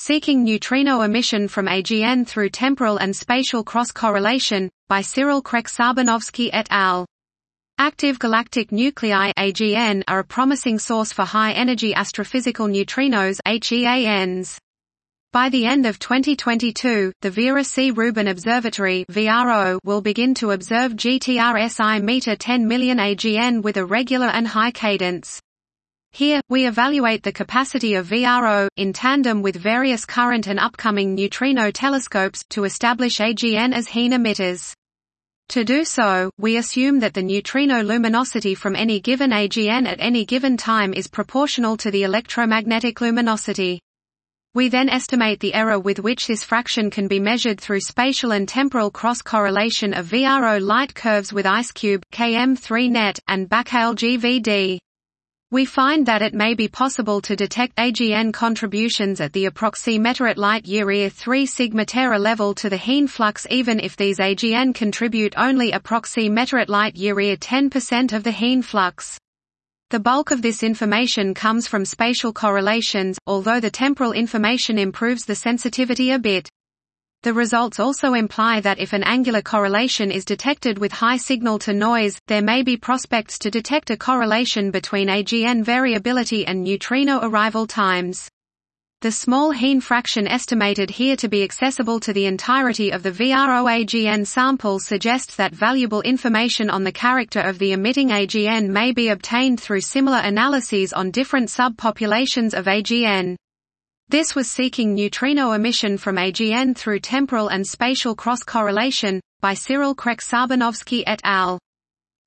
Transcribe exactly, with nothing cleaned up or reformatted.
Seeking neutrino emission from A G N through temporal and spatial cross-correlation, by Cyril Krek-Sarbanovsky et al. Active galactic nuclei A G N are a promising source for high-energy astrophysical neutrinos H E A Ns. By the end of twenty twenty-two, the Vera C. Rubin Observatory (V R O) will begin to observe G T R S I meter ten million A G N with a regular and high cadence. Here, we evaluate the capacity of V R O, in tandem with various current and upcoming neutrino telescopes, to establish A G N as Heen emitters. To do so, we assume that the neutrino luminosity from any given A G N at any given time is proportional to the electromagnetic luminosity. We then estimate the error with which this fraction can be measured through spatial and temporal cross-correlation of V R O light curves with IceCube, K M three net, and Bacale G V D. We find that it may be possible to detect A G N contributions at the approximate light-year three sigma Terra level to the Heen flux even if these A G N contribute only approximate light-year ten percent of the Heen flux. The bulk of this information comes from spatial correlations, although the temporal information improves the sensitivity a bit. The results also imply that if an angular correlation is detected with high signal-to-noise, there may be prospects to detect a correlation between A G N variability and neutrino arrival times. The small Heen fraction estimated here to be accessible to the entirety of the V R O A G N sample suggests that valuable information on the character of the emitting A G N may be obtained through similar analyses on different subpopulations of A G N. This was Seeking Neutrino Emission from A G N through Temporal and Spatial Cross-Correlation, by Cyril Krek-Sarbanovsky et al.